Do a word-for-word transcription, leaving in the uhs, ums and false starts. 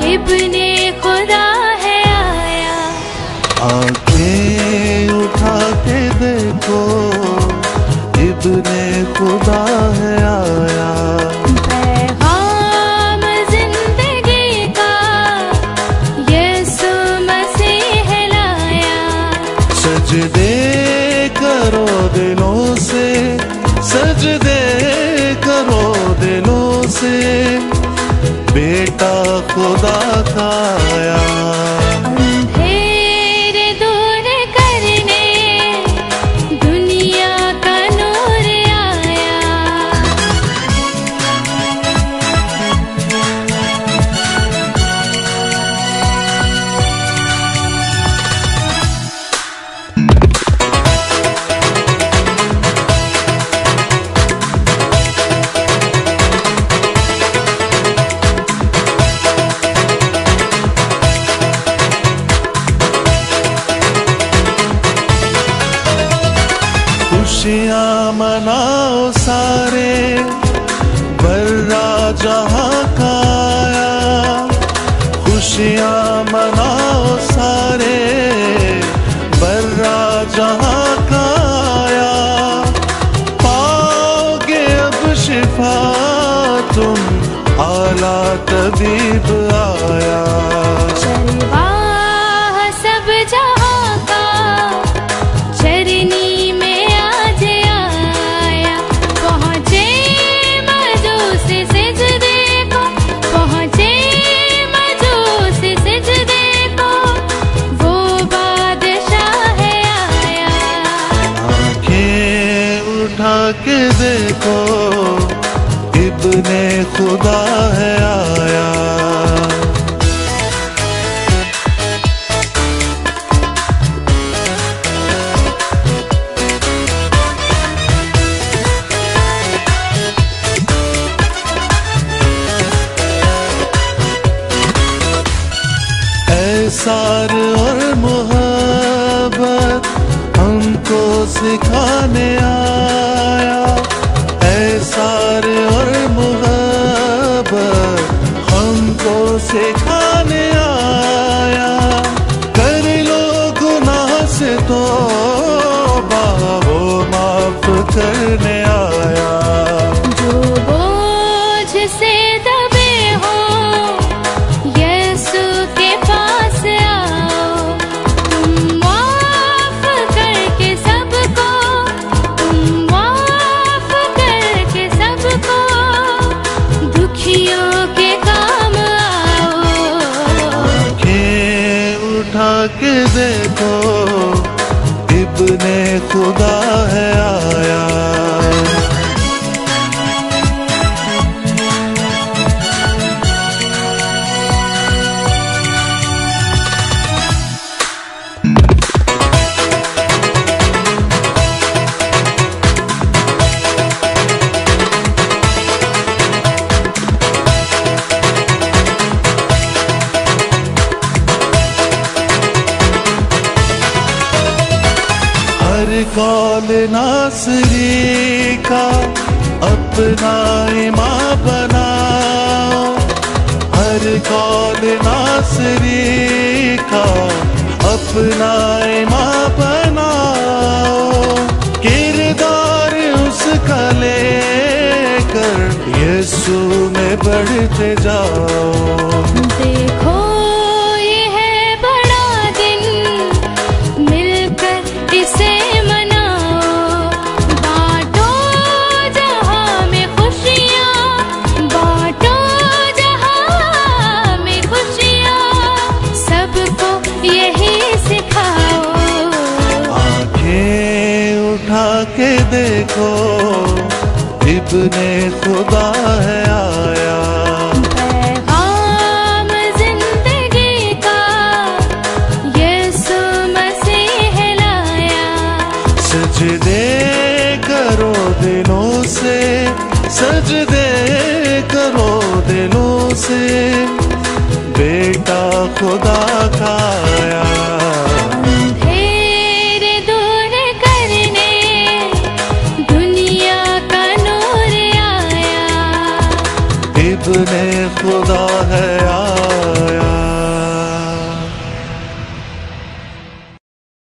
इब्ने खुदा है आया। आंखें उठा के देखो, इब्ने खुदा है आया। पैगाम जिंदगी का यीशु मसीह लाया। सजदे करो दिलों से, सजदे करो दिलों से, बेटा खुदा का आया। अंधेरे दूर करने दुनिया का नूर आया। खुशियाँ मनाओ सारे, बर्रा जहाँ का आया। खुशियाँ मनाओ सारे, बर्रा जहाँ का आया। पाओगे अब शिफा तुम, आला तबीब आया। चरवाह सब जहाँ का चरनी में आज आया। पहुँचे मजूस सिजदे को, पहुँचे मजूस सिजदे को, वो बादशाह है आया। आंखें उठा के देखो, इब्ने खुदा है आया। एसार और मोहब्बत हमको सिखाने आया। एसार और मोहब्बत हमको सिखाने आया। कर लो गुनाह से तौबा, वो माफ करने आया। जो बोझ से दबे हो यीशु के पास आओ। तुम माफ करके सबको, तुम माफ करके सबको, दुखियों के काम आओ। आंखें उठा के देखो, इब्ने खुदा है आया। हर कौल नासरी का अपना इमाम बनाओ। हर कौल नासरी का अपना इमाम बनाओ। किरदार उसका लेकर यीशु में बढ़ते जाओ। देखो ये है बड़ा दिन, मिलकर इसे मनाओ। बांटो जहां में खुशियाँ, बांटो जहां में खुशियाँ, सबको यही सिखाओ। आंखें उठा के देखो, इब्ने खुदा है आया। पैगाम जिंदगी का यीशु मसीह लाया। सजदे करो दिलों से, सजदे करो दिलों से, बेटा खुदा का आया। अंधेरे दूर करने दुनिया का नूर आया। इब्ने खुदा है